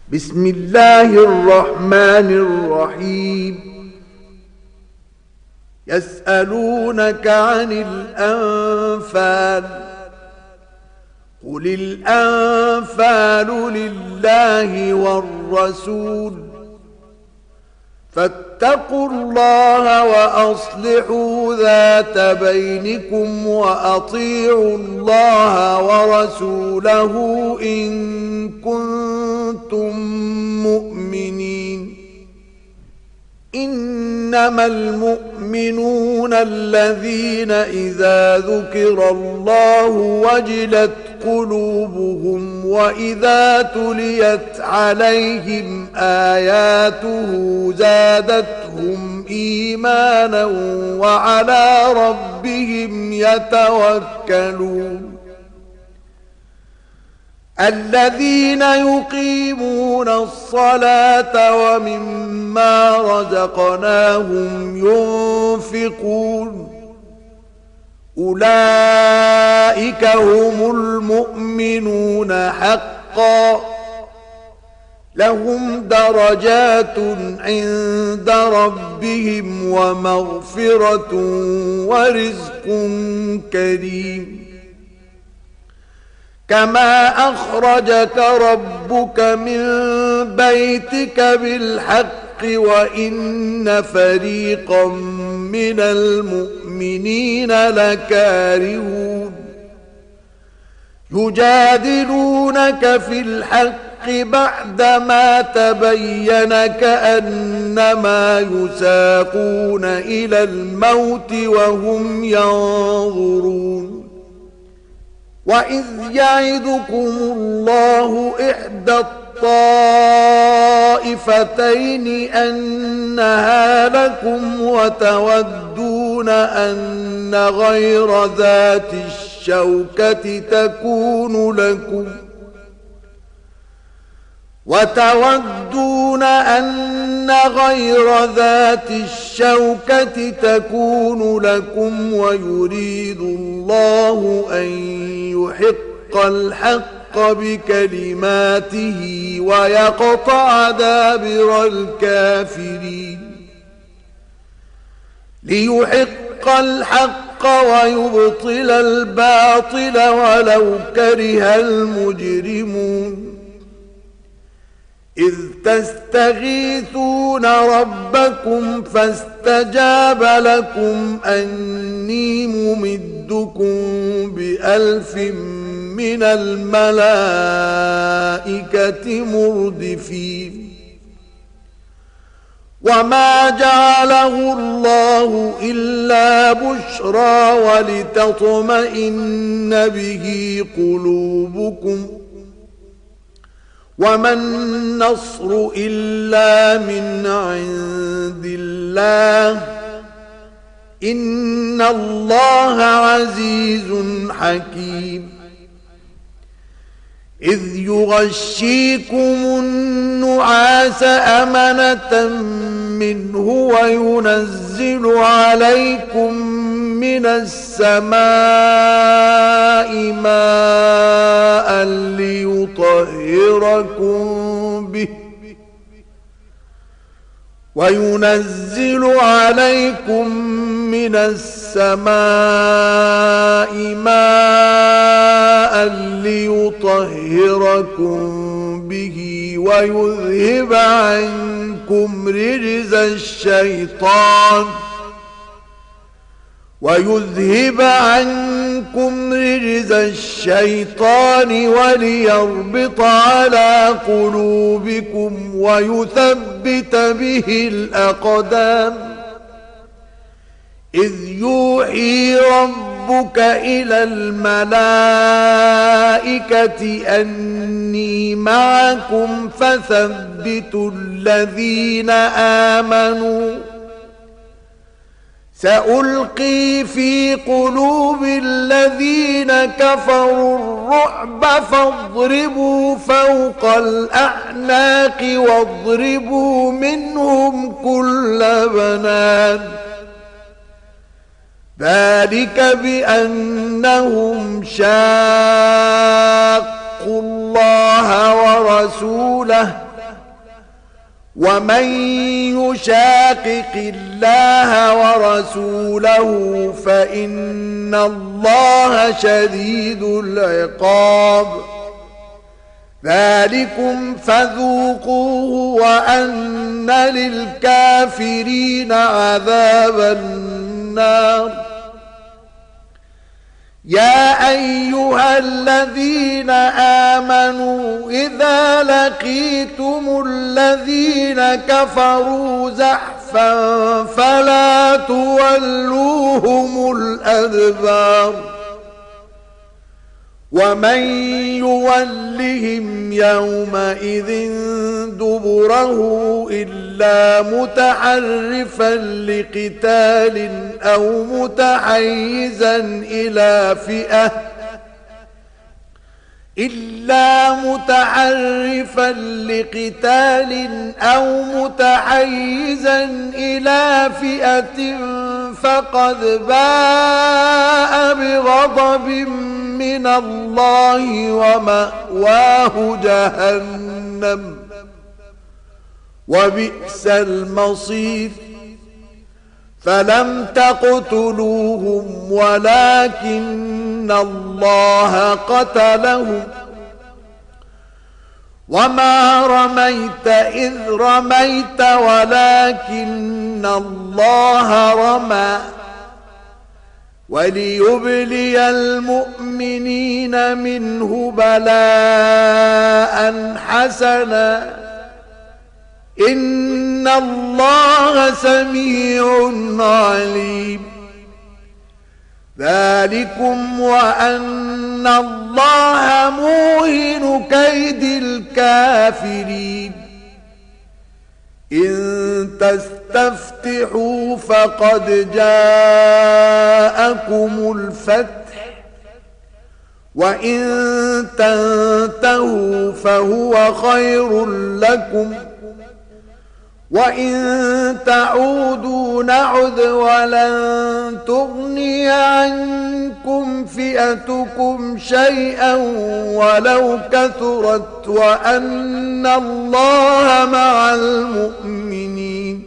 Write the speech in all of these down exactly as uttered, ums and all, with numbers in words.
بسم الله الرحمن الرحيم يسألونك عن الأنفال قل الأنفال لله والرسول فاتقوا الله وأصلحوا ذات بينكم وأطيعوا الله ورسوله إن كنتم مؤمنين. إنما المؤمنون الذين إذا ذكر الله وجلت قلوبهم وإذا تليت عليهم آياته زادتهم إيمانا وعلى ربهم يتوكلون. الذين يقيمون الصلاة ومما رزقناهم ينفقون أولئك هم المؤمنون حقا لهم درجات عند ربهم ومغفرة ورزق كريم. كما أخرجك ربك من بيتك بالحق وإن فريقا من المؤمنين لكارهون يجادلونك في الحق بعدما تبين كأنما يساقون إلى الموت وهم ينظرون. وإذ يعدكم الله إحدى الطائفتين أنها لكم وتودون أن غير ذات الشوكة تكون لكم وتودون أن غير ذات الشوكة تكون لكم ويريد الله أن يحق الحق بكلماته ويقطع دابر الكافرين. ليحق الحق ويبطل الباطل ولو كره المجرمون. إذ تستغيثون ربكم فاستجاب لكم أني ممدكم بألف من الملائكة مردفين. وما جعله الله إلا بشرى ولتطمئن به قلوبكم وما النصر إلا من عند الله إن الله عزيز حكيم. إذ يغشيكم النعاس أمنة منه وينزل عليكم من السماء ماء ليطهركم به وينزل عليكم من السماء ماء ليطهركم به ويذهب عنكم رجز الشيطان ويذهب عنكم رجز الشيطان وليربط على قلوبكم ويثبت به الأقدام. إذ يوحي ربك إلى الملائكة أني معكم فثبتوا الذين آمنوا سألقي في قلوب الذين كفروا الرعب فاضربوا فوق الأعناق واضربوا منهم كل بنان. ذلك بأنهم شاقوا الله ورسوله ومن يشاقق الله ورسوله فإن الله شديد العقاب ذلكم فذوقوه وأن للكافرين عذاب النار يا أيها الذين آمنوا إذا لقيتم الذين كفروا زحفا فلا تولوهم الأدبار ومن يولهم يومئذ دبره إلا متحرفا لقتال أو متحيزا إلى فئة إلا متحرفا لقتال أو متحيزا إلى فئة فقد باء بغضب من الله ومأواه جهنم وبئس المصير فلم تقتلوهم ولكن الله قتلهم وما رميت إذ رميت ولكن الله رمى وليبلي المؤمنين منه بلاء حسنا إن الله سميع عليم ذلكم وأن الله موهن كيد الكافرين إن تستفتحوا فقد جاءكم الفتح وإن تنتهوا فهو خير لكم وإن تعودوا نعد ولن تغني عنكم فئتكم شيئا ولو كثرت وأن الله مع المؤمنين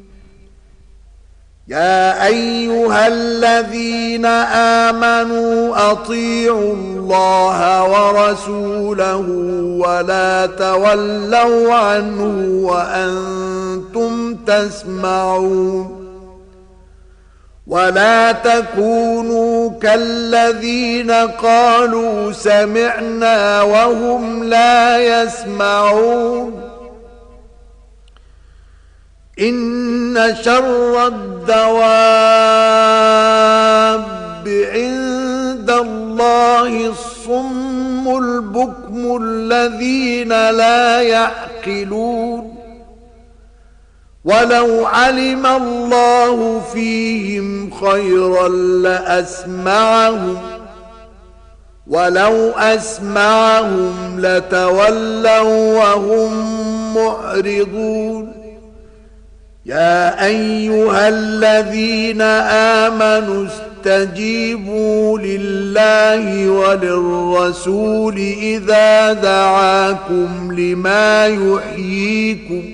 يا أيها الذين آمنوا أطيعوا الله ورسوله ولا تولوا عنه وأنتم تسمعون ولا تكونوا كالذين قالوا سمعنا وهم لا يسمعون إن شر الدواب عند الله الصم البكم الذين لا يعقلون ولو علم الله فيهم خيرا لأسمعهم ولو أسمعهم لتولوا وهم معرضون يا أيها الذين آمنوا استجيبوا لله وللرسول إذا دعاكم لما يحييكم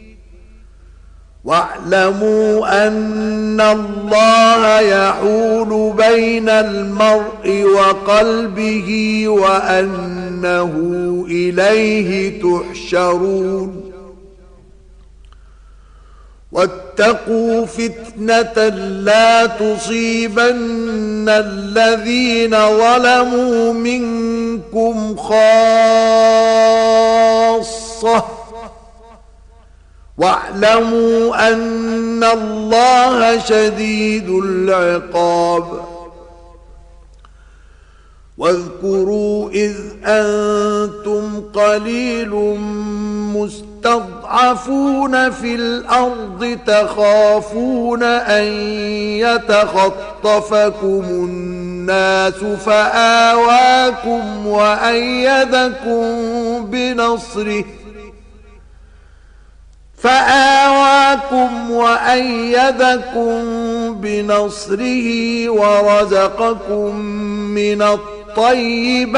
واعلموا أن الله يحول بين المرء وقلبه وأنه إليه تحشرون واتقوا فتنة لا تصيبن الذين ظلموا منكم خاصة واعلموا أن الله شديد العقاب واذكروا إذ أنتم قليل مستضعفون في الأرض تخافون أن يتخطفكم الناس فآواكم وأيدكم بنصره فآواكم وأيدكم بنصره ورزقكم من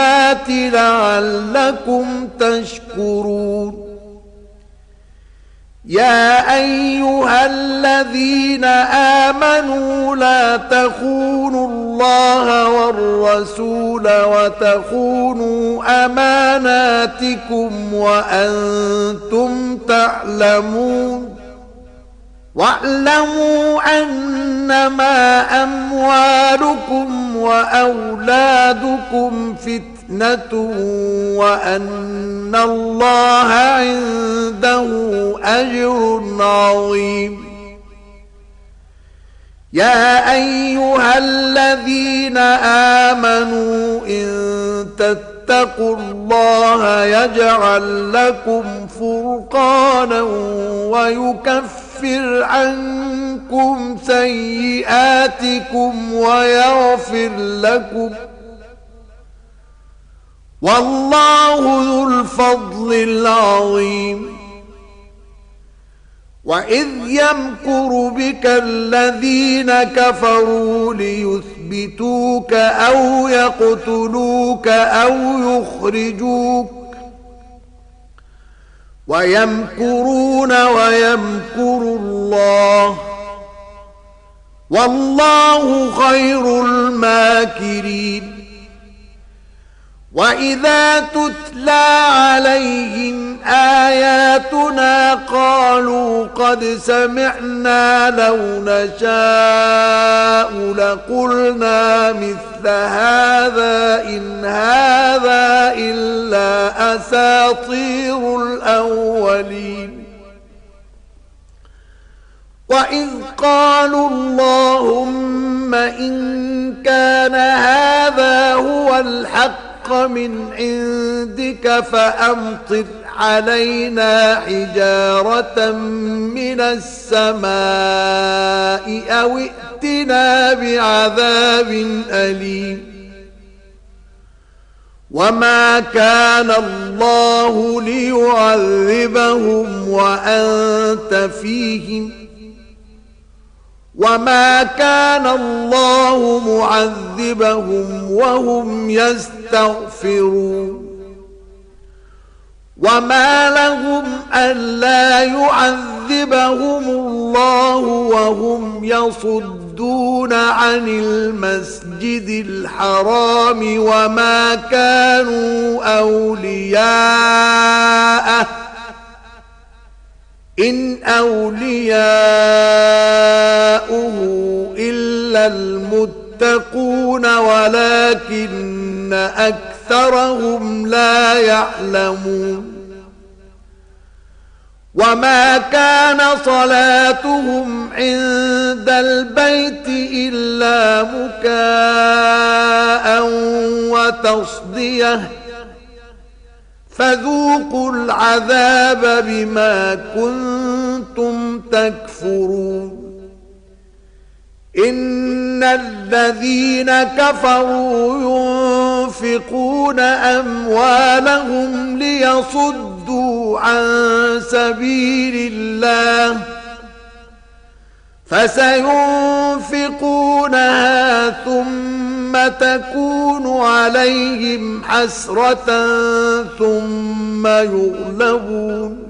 الطيبات لعلكم تشكرون يا أيها الذين آمنوا لا تخونوا الله والرسول وتخونوا أماناتكم وأنتم تعلمون واعلموا أنما أموالكم وأولادكم فتنة وأن الله عنده أجر عظيم. يا أيها الذين آمنوا إن تتقوا الله يجعل لكم فرقانا ويكفر عنكم سيئاتكم ويغفر لكم والله ذو الفضل العظيم. وإذ يمكر بك الذين كفروا ليثبتوك أو يقتلوك أو يخرجوك ويمكرون ويمكر الله والله خير الماكرين. وإذا تتلى عليهم آياتنا قالوا قد سمعنا لو نشاء لقلنا مثل هذا إن هذا إلا أساطير الأولين. وإذ قالوا اللهم إن كان هذا هو الحق من عندك فأمطر علينا حجارة من السماء أو ائتنا بعذاب أليم. وما كان الله ليعذبهم وأنت فيهم وما كان الله معذبهم وهم يستغفرون. وما لهم ألا يعذبهم الله وهم يصدون عن المسجد الحرام وما كانوا أولياءه إن أولياؤه إلا المتقون ولكن أكثرهم لا يعلمون. وما كان صلاتهم عند البيت إلا مكاء وتصديه فذوقوا العذاب بما كنتم تكفرون. إن الذين كفروا ينفقون أموالهم ليصدوا عن سبيل الله فسينفقونها ثم تكون عليهم حسرة ثم يغلبون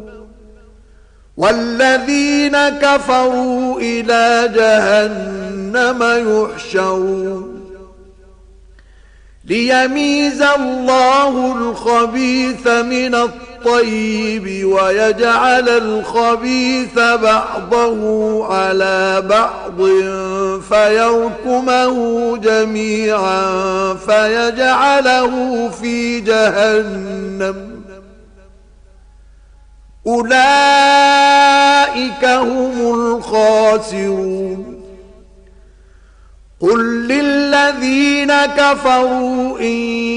والذين كفروا إلى جهنم يحشرون. ليميز الله الخبيث من الطيب ويجعل الخبيث بعضه على بعض فيركمه جميعا فيجعله في جهنم أولئك هم الخاسرون. قل للذين كفروا إن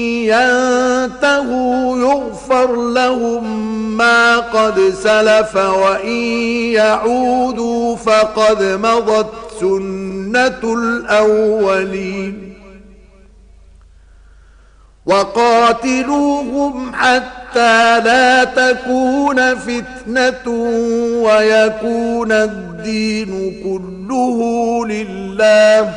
ينتهوا يغفر لهم ما قد سلف وإن يعودوا فقد مضت سنة الأولين. وقاتلوهم حتى لا تكون فتنة ويكون الدين كله لله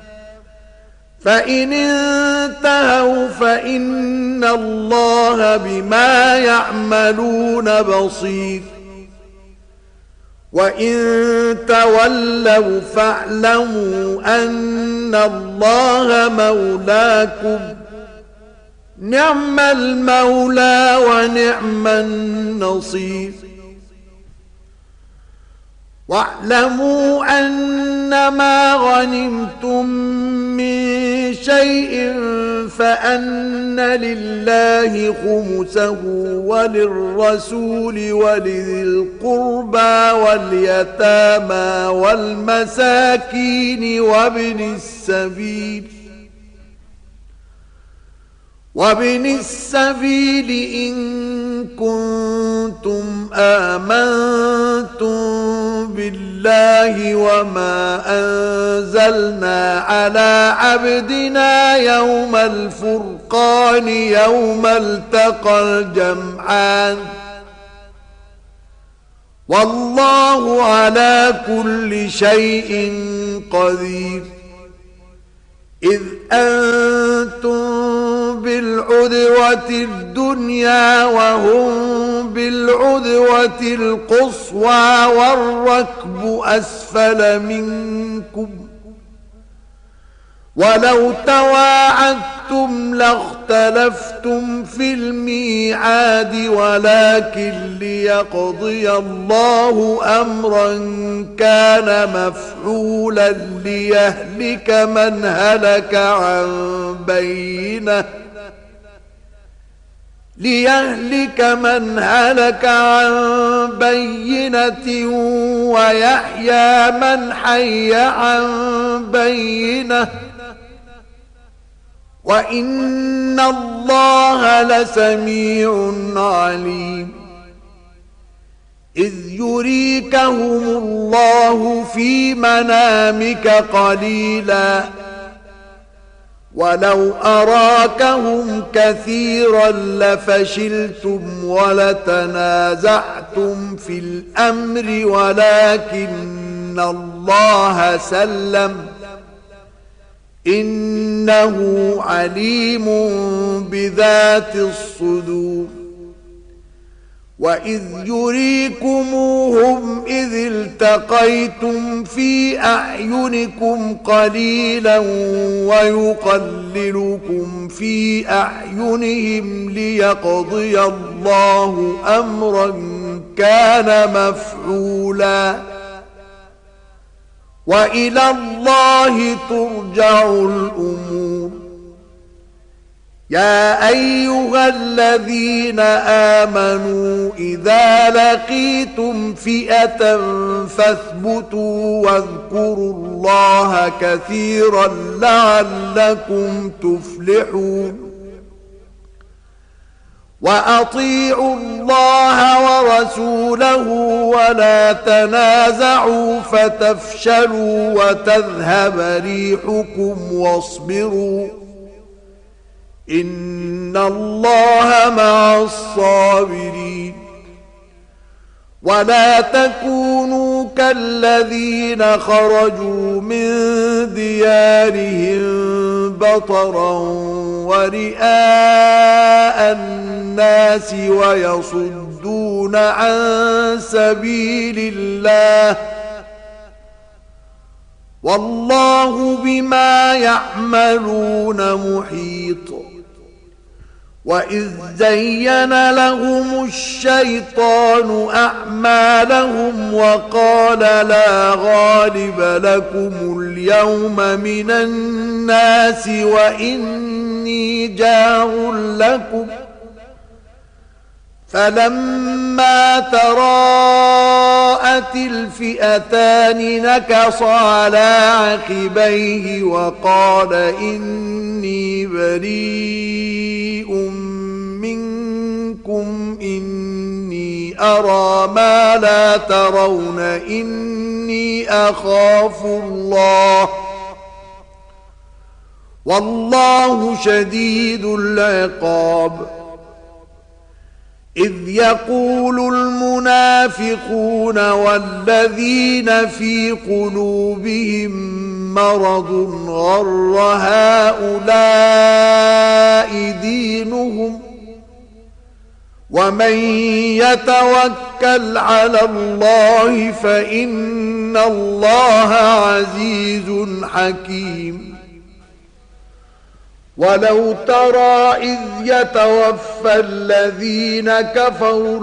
فإن انتهوا فإن الله بما يعملون بصير. وإن تولوا فاعلموا أن الله مولاكم نعم المولى ونعم النصير واعلموا أنما غنمتم من شيء فأن لله خمسه وللرسول ولذي القربى واليتامى والمساكين وابن السبيل وابن السبيل إن كنتم آمنتم بالله وما أنزلنا على عبدنا يوم الفرقان يوم التقى الجمعان والله على كل شيء قدير إذ أنتم بالعدوة الدنيا وهم بالعدوة القصوى والركب أسفل منكم ولو تواعدتم لاختلفتم في الميعاد ولكن ليقضي الله أمرا كان مفعولا ليهلك من هلك عن بينه ليهلك من هلك عن بينة ويحيى من حي عن بينة وإن الله لسميع عليم إذ يريكهم الله في منامك قليلا ولو أراكهم كثيرا لفشلتم ولتنازعتم في الأمر ولكن الله سلم إنه عليم بذات الصدور وإذ يريكموهم إذ التقيتم في أعينكم قليلا ويقللكم في أعينهم ليقضي الله أمرا كان مفعولا وإلى الله ترجع الأمور يا أيها الذين آمنوا إذا لقيتم فئة فاثبتوا واذكروا الله كثيرا لعلكم تفلحون وأطيعوا الله ورسوله ولا تنازعوا فتفشلوا وتذهب ريحكم واصبروا إن الله مع الصابرين ولا تكونوا كالذين خرجوا من ديارهم بطرا ورئاء الناس ويصدون عن سبيل الله والله بما يعملون محيط وإذ زين لهم الشيطان أعمالهم وقال لا غالب لكم اليوم من الناس وإني جار لكم فلما تراءت الفئتان نكص على عقبيه وقال إني بريء منكم إني أرى ما لا ترون إني أخاف الله والله شديد العقاب إذ يقول المنافقون والذين في قلوبهم مرض غر هؤلاء دينهم ومن يتوكل على الله فإن الله عزيز حكيم. ولو ترى إذ يتوفى الذين كفروا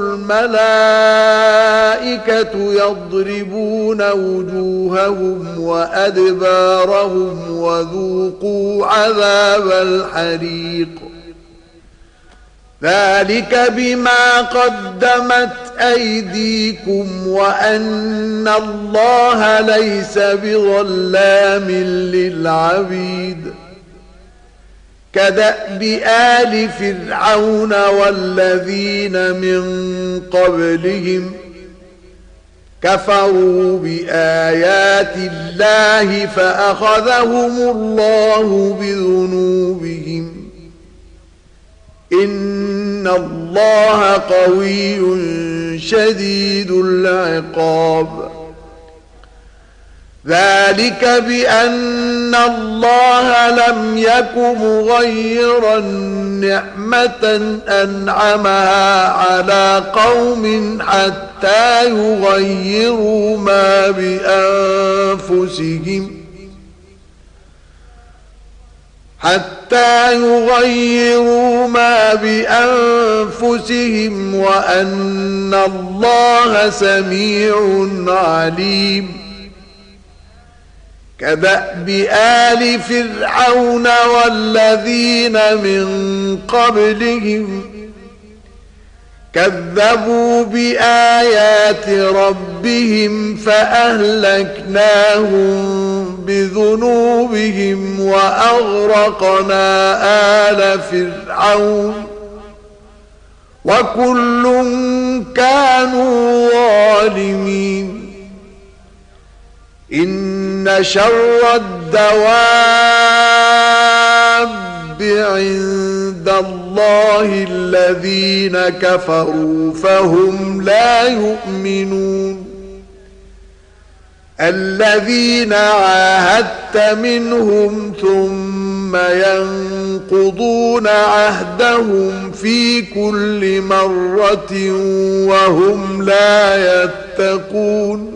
الملائكة يضربون وجوههم وأدبارهم وذوقوا عذاب الحريق ذلك بما قدمت أيديكم وأن الله ليس بظلام للعبيد. كدأب آل فرعون والذين من قبلهم كفروا بآيات الله فأخذهم الله بذنوبهم إن الله قوي شديد العقاب. ذلك بأن الله لم يك مغيرا نعمة أنعمها على قوم حتى يغيروا ما بأنفسهم حتى يغيروا ما بأنفسهم وأن الله سميع عليم. كدأب آل فرعون والذين من قبلهم كذبوا بآيات ربهم فأهلكناهم بذنوبهم وأغرقنا آل فرعون وكل كانوا ظالمين. إن شر الدواب عند الله الذين كفروا فهم لا يؤمنون. الذين عاهدت منهم ثم ينقضون عهدهم في كل مرة وهم لا يتقون.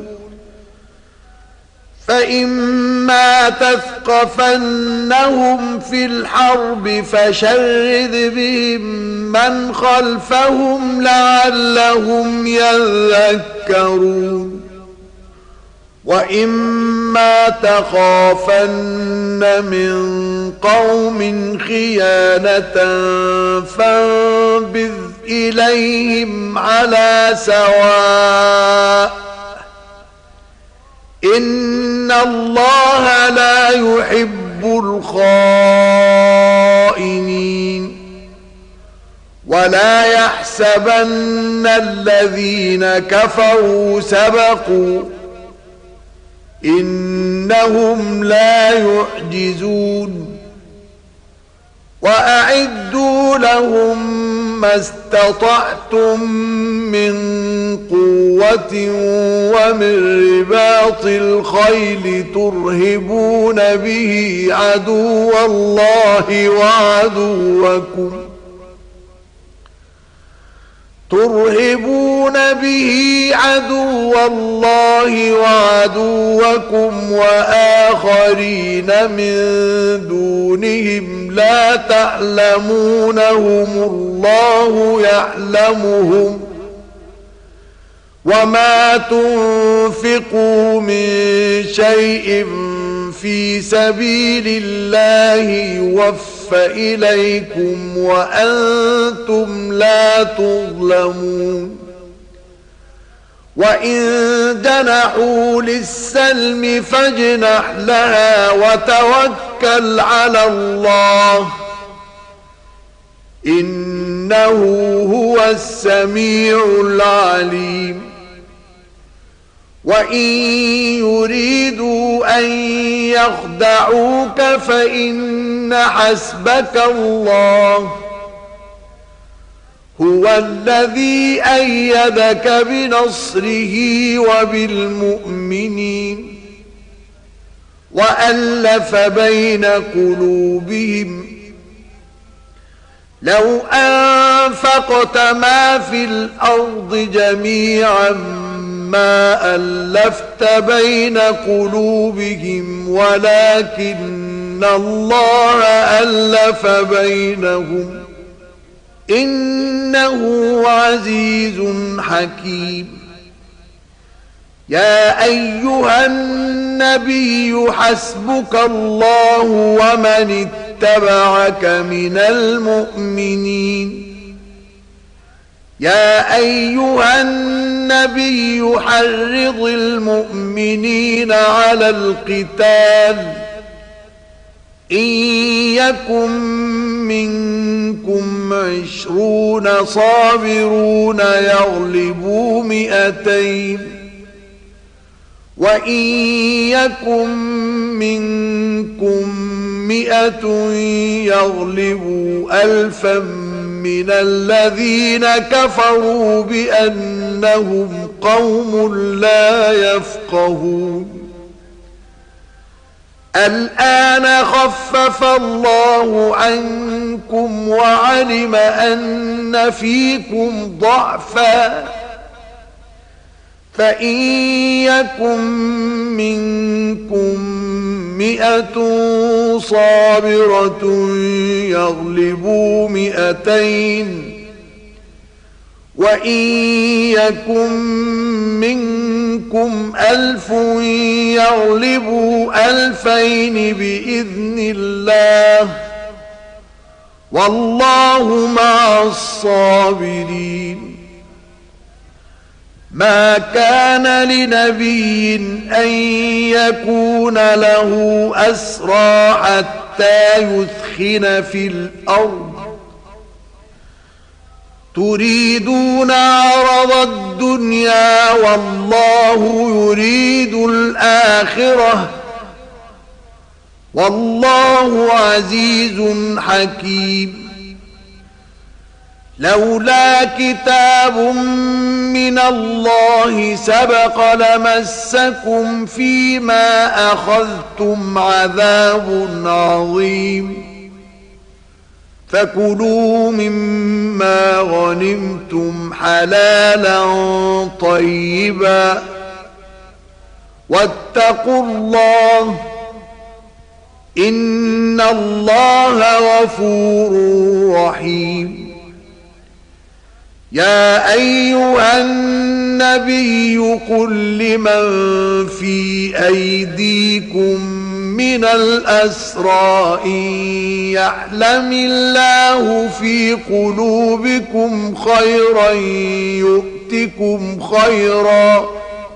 فإما تثقفنهم في الحرب فشرد بهم من خلفهم لعلهم يذكرون. وإما تخافن من قوم خيانة فانبذ إليهم على سواء إن الله لا يحب الخائنين. ولا يحسبن الذين كفروا سبقوا إنهم لا يعجزون. وأعدوا لهم ما استطعتم من قوة ومن رباط الخيل ترهبون به عدو الله وعدوكم ترهبون به عدو الله وعدوكم وآخرين من دونهم لا تعلمونهم الله يعلمهم وما تنفقوا من شيء في سبيل الله يوفى إليكم وأنتم لا تظلمون. وإن جنحوا للسلم فاجنح لها وتوكل على الله إنه هو السميع العليم. وإن يريدوا أن يخدعوك فإن حسبك الله هو الذي أيدك بنصره وبالمؤمنين وألف بين قلوبهم لو أنفقت ما في الأرض جميعا ما ألفت بين قلوبهم ولكن الله ألف بينهم إنه عزيز حكيم. يا أيها النبي حسبك الله ومن اتبعك من المؤمنين. يا أيها النبي حرض المؤمنين على القتال إن يكن منكم عشرون صابرون يغلبوا مئتين وإن يكن منكم مئة يغلبوا ألفا من الذين كفروا بأنهم قوم لا يفقهون. الآن خفف الله عنكم وعلم أن فيكم ضعفا فإن يكن منكم مئة صابرة يغلبوا مئتين وإن يكن منكم ألف يغلبوا ألفين بإذن الله والله مع الصابرين. ما كان لنبي أن يكون له أسرى حتى يثخن في الأرض تريدون عرض الدنيا والله يريد الآخرة والله عزيز حكيم. لولا كتاب من الله سبق لمسكم فيما أخذتم عذاب عظيم فكلوا مما غنمتم حلالا طيبا واتقوا الله إن الله غفور رحيم. يا أيها النبي قل لمن في أيديكم من الأسرى إن يعلم الله في قلوبكم خيرا يؤتكم خيرا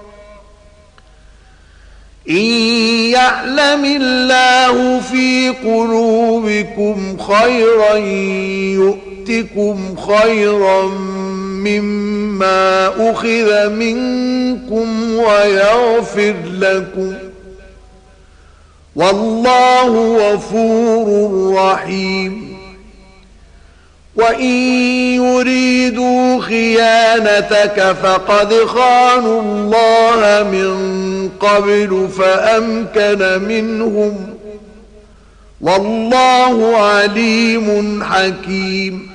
إن يعلم الله في قلوبكم خيرا يؤتكم خيرا مما أخذ منكم ويغفر لكم والله غفور رحيم. وإن يريدوا خيانتك فقد خانوا الله من قبل فأمكن منهم والله عليم حكيم.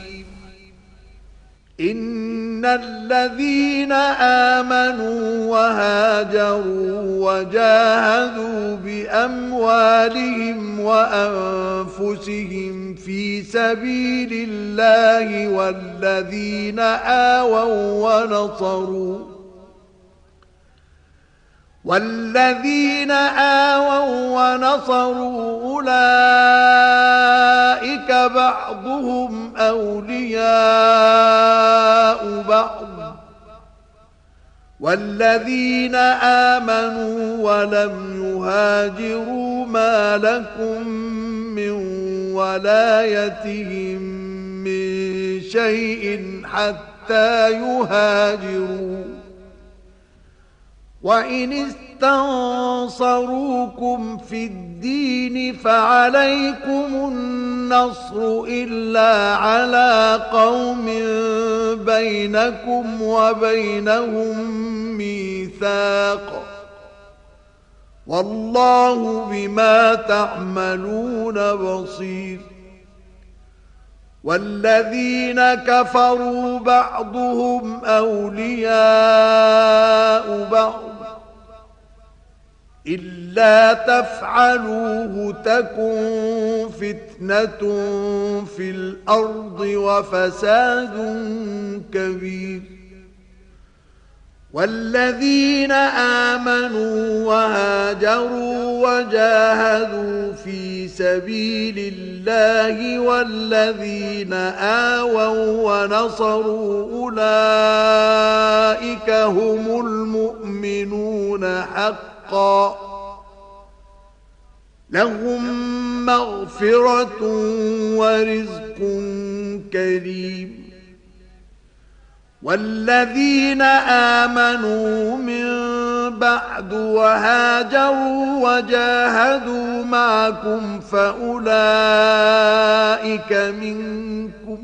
إن الذين آمنوا وهاجروا وجاهدوا بأموالهم وأنفسهم في سبيل الله والذين آووا ونصروا والذين آووا ونصروا أولئك بعضهم أولياء بعض والذين آمنوا ولم يهاجروا ما لكم من ولايتهم من شيء حتى يهاجروا وإن استنصروكم في الدين فعليكم النصر إلا على قوم بينكم وبينهم ميثاق والله بما تعملون بصير. والذين كفروا بعضهم أولياء بعض إلا تفعلوه تكن فتنة في الأرض وفساد كبير والذين آمنوا وهاجروا وجاهدوا في سبيل الله والذين آووا ونصروا أولئك هم المؤمنون حقا لهم مغفرة ورزق كريم والذين آمنوا من بعد وهاجروا وجاهدوا معكم فأولئك منكم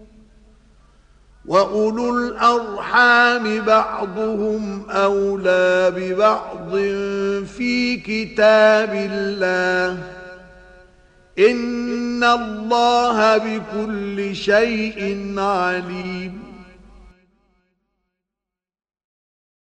وأولو الأرحام بعضهم أولى ببعض في كتاب الله إن الله بكل شيء عليم